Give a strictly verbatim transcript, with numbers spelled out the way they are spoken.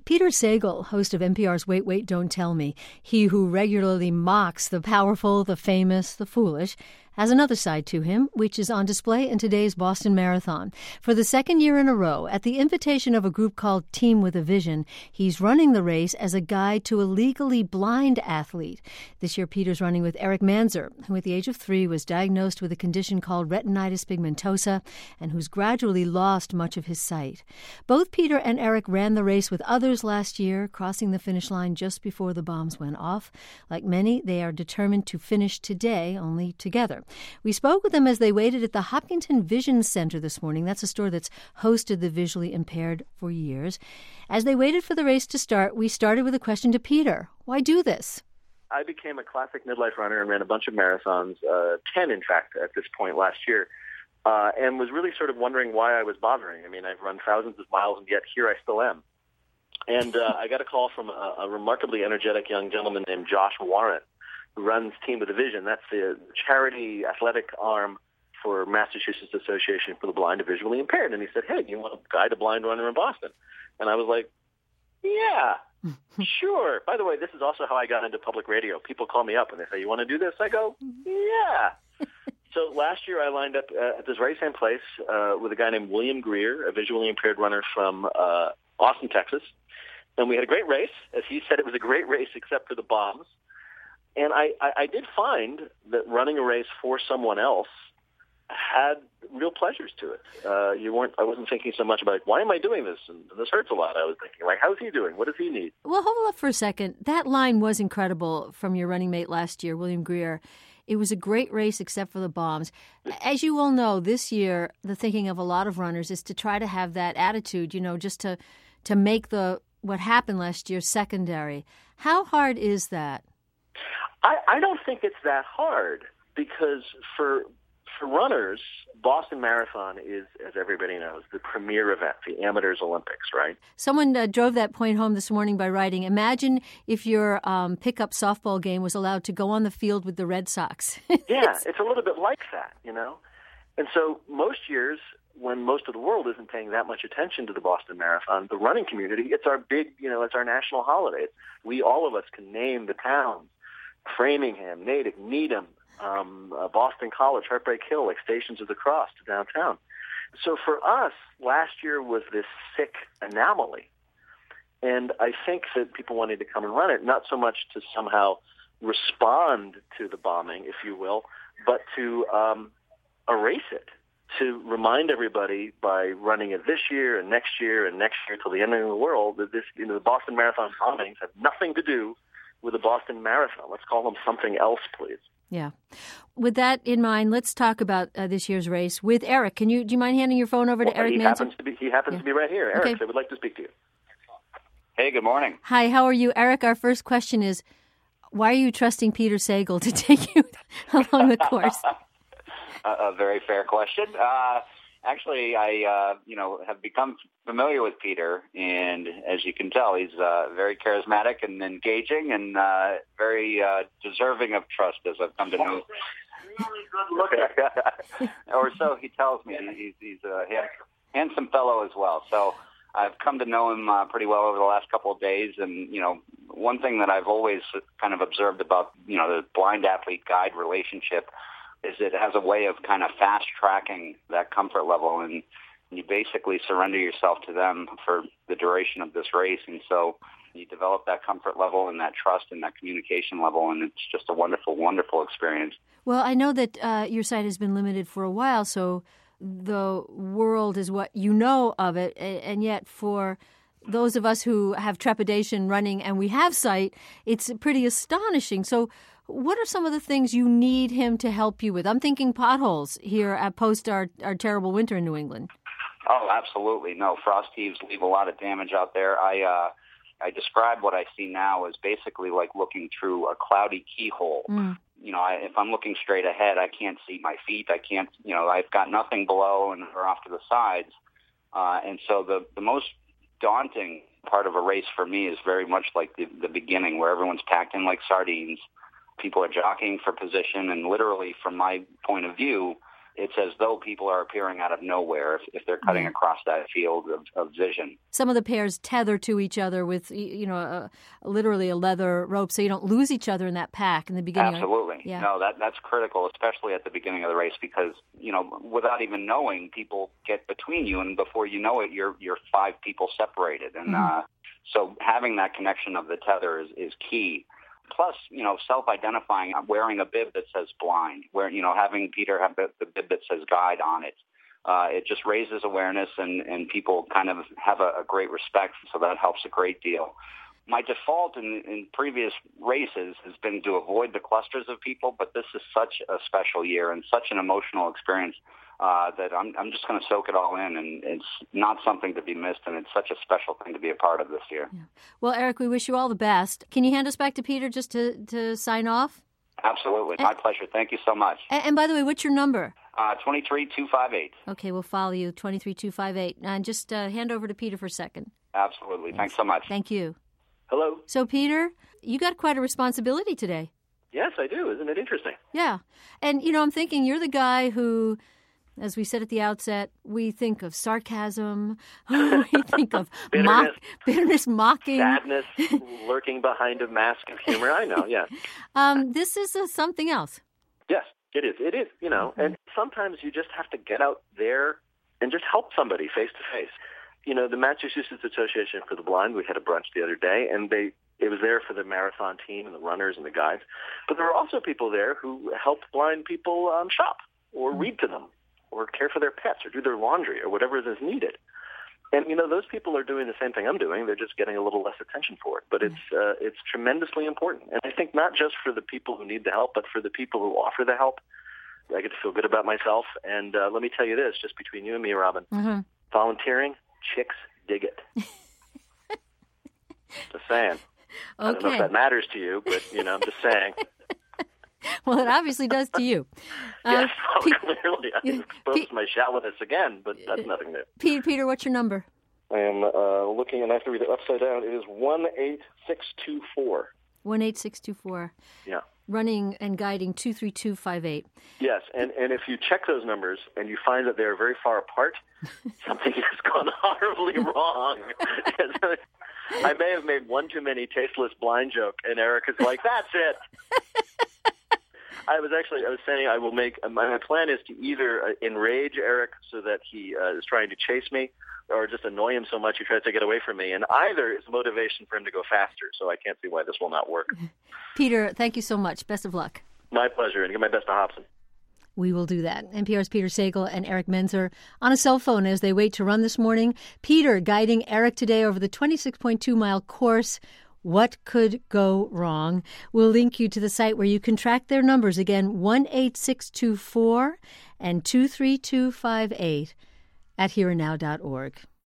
Peter Sagal, host of N P R's Wait, Wait, Don't Tell Me, he who regularly mocks the powerful, the famous, the foolish, has another side to him, which is on display in today's Boston Marathon. For the second year in a row, at the invitation of a group called Team with a Vision, he's running the race as a guide to a legally blind athlete. This year, Peter's running with Eric Manzer, who at the age of three was diagnosed with a condition called retinitis pigmentosa and who's gradually lost much of his sight. Both Peter and Eric ran the race with others last year, crossing the finish line just before the bombs went off. Like many, they are determined to finish today, only together. We spoke with them as they waited at the Hopkinton Vision Center this morning. That's a store that's hosted the visually impaired for years. As they waited for the race to start, we started with a question to Peter. Why do this? I became a classic midlife runner and ran a bunch of marathons, uh, ten in fact, at this point last year, uh, and was really sort of wondering why I was bothering. I mean, I've run thousands of miles, and yet here I still am. And uh, I got a call from a, a remarkably energetic young gentleman named Josh Warren, who runs Team with a Vision. That's the charity athletic arm for Massachusetts Association for the Blind and Visually Impaired. And he said, hey, do you want to guide a blind runner in Boston? And I was like, yeah, sure. By the way, this is also how I got into public radio. People call me up and they say, you want to do this? I go, yeah. So last year I lined up uh, at this very same place uh, with a guy named William Greer, a visually impaired runner from uh, Austin, Texas. And we had a great race. As he said, it was a great race except for the bombs. And I, I, I did find that running a race for someone else had real pleasures to it. Uh, you weren't. I wasn't thinking so much about, why am I doing this? And this hurts a lot. I was thinking, like, how's he doing? What does he need? Well, hold up for a second. That line was incredible from your running mate last year, William Greer. It was a great race except for the bombs. As you all know, this year, the thinking of a lot of runners is to try to have that attitude, you know, just to, to make the what happened last year secondary. How hard is that? I, I don't think it's that hard because for for runners, Boston Marathon is, as everybody knows, the premier event, the Amateurs Olympics, right? Someone uh, drove that point home this morning by writing, imagine if your um, pickup softball game was allowed to go on the field with the Red Sox. Yeah, it's a little bit like that, you know? And so most years, when most of the world isn't paying that much attention to the Boston Marathon, the running community, it's our big, you know, it's our national holiday. We, all of us, can name the towns. Framingham, Natick, Needham, um, uh, Boston College, Heartbreak Hill, like Stations of the Cross to downtown. So for us, last year was this sick anomaly. And I think that people wanted to come and run it, not so much to somehow respond to the bombing, if you will, but to um, erase it, to remind everybody by running it this year and next year and next year till the end of the world that this, you know, the Boston Marathon bombings have nothing to do with the Boston Marathon. Let's call them something else, please. Yeah. With that in mind, let's talk about uh, this year's race with Eric. Can you do you mind handing your phone over well, to Eric he Manzer? Happens to be, he happens yeah. to be right here. Eric, okay. I would like to speak to you. Hey, good morning. Hi, how are you? Eric, our first question is, why are you trusting Peter Sagal to take you along the course? a, a very fair question. Uh, actually, I uh, you know have become familiar with Peter, and as you can tell, he's uh, very charismatic and engaging, and uh, very uh, deserving of trust, as I've come to know. Really good looking, or so he tells me. He's, he's a handsome fellow as well. So I've come to know him uh, pretty well over the last couple of days, and you know, one thing that I've always kind of observed about you know the blind athlete guide relationship is it has a way of kind of fast tracking that comfort level, and you basically surrender yourself to them for the duration of this race. And so you develop that comfort level and that trust and that communication level, and it's just a wonderful, wonderful experience. Well, I know that uh, your sight has been limited for a while, so the world is what you know of it, and yet for those of us who have trepidation running and we have sight, it's pretty astonishing. So what are some of the things you need him to help you with? I'm thinking potholes here at post our, our terrible winter in New England. Oh, absolutely. No, frost heaves leave a lot of damage out there. I uh, I describe what I see now as basically like looking through a cloudy keyhole. Mm. You know, I, if I'm looking straight ahead, I can't see my feet. I can't, you know, I've got nothing below and or off to the sides. Uh, and so the, the most daunting part of a race for me is very much like the, the beginning, where everyone's packed in like sardines. People are jockeying for position, and literally, from my point of view, it's as though people are appearing out of nowhere if, if they're cutting yeah. across that field of, of vision. Some of the pairs tether to each other with, you know, a, literally a leather rope so you don't lose each other in that pack in the beginning. Absolutely. Yeah. No, that that's critical, especially at the beginning of the race, because, you know, without even knowing, people get between you, and before you know it, you're you're five people separated. And mm-hmm. uh, so having that connection of the tether is, is key. Plus, you know, self-identifying, wearing a bib that says blind, where, you know, having Peter have the, the bib that says guide on it. Uh, it just raises awareness, and, and people kind of have a, a great respect, so that helps a great deal. My default in, in previous races has been to avoid the clusters of people, but this is such a special year and such an emotional experience uh, that I'm, I'm just going to soak it all in, and it's not something to be missed, and it's such a special thing to be a part of this year. Yeah. Well, Eric, we wish you all the best. Can you hand us back to Peter just to, to sign off? Absolutely. And, my pleasure. Thank you so much. And, and by the way, what's your number? Uh, twenty-three two five eight. Okay, we'll follow you, twenty-three two five eight. And just uh, hand over to Peter for a second. Absolutely. Thanks so much. Thank you. Hello. So, Peter, you got quite a responsibility today. Yes, I do. Isn't it interesting? Yeah. And, you know, I'm thinking you're the guy who, as we said at the outset, we think of sarcasm, we think of bitterness, mock, bitterness, mocking. Sadness lurking behind a mask of humor. I know, yeah. um, this is uh, something else. Yes, it is. It is, you know, mm-hmm. and sometimes you just have to get out there and just help somebody face to face. You know, the Massachusetts Association for the Blind, we had a brunch the other day, and they it was there for the marathon team and the runners and the guides. But there were also people there who help blind people um, shop or read to them or care for their pets or do their laundry or whatever is needed. And, you know, those people are doing the same thing I'm doing. They're just getting a little less attention for it. But it's uh, it's tremendously important. And I think not just for the people who need the help, but for the people who offer the help. I get to feel good about myself. And uh, let me tell you this, just between you and me, Robin, mm-hmm. volunteering, chicks dig it. Just saying. Okay. I don't know if that matters to you, but, you know, I'm just saying. Well, it obviously does to you. Yes, uh, well, P- clearly. I exposed P- my shallowness again, but that's nothing new. Peter, Peter, what's your number? I am uh, looking, and I have to read it upside down. It is one eight six two four. one eight six two four. Yeah. Running and guiding two three two five eight. Yes, and, and if you check those numbers and you find that they are very far apart, something has gone horribly wrong. I may have made one too many tasteless blind joke, and Eric is like, that's it. I was actually, I was saying I will make, my plan is to either enrage Eric so that he uh, is trying to chase me, or just annoy him so much he tries to get away from me. And either is motivation for him to go faster, so I can't see why this will not work. Peter, thank you so much. Best of luck. My pleasure, and give my best to Hobson. We will do that. N P R's Peter Sagal and Eric Menzer on a cell phone as they wait to run this morning. Peter guiding Eric today over the twenty-six point two mile course. What could go wrong? We'll link you to the site where you can track their numbers. Again, one eight six two four and two three two five eight at here and now dot org.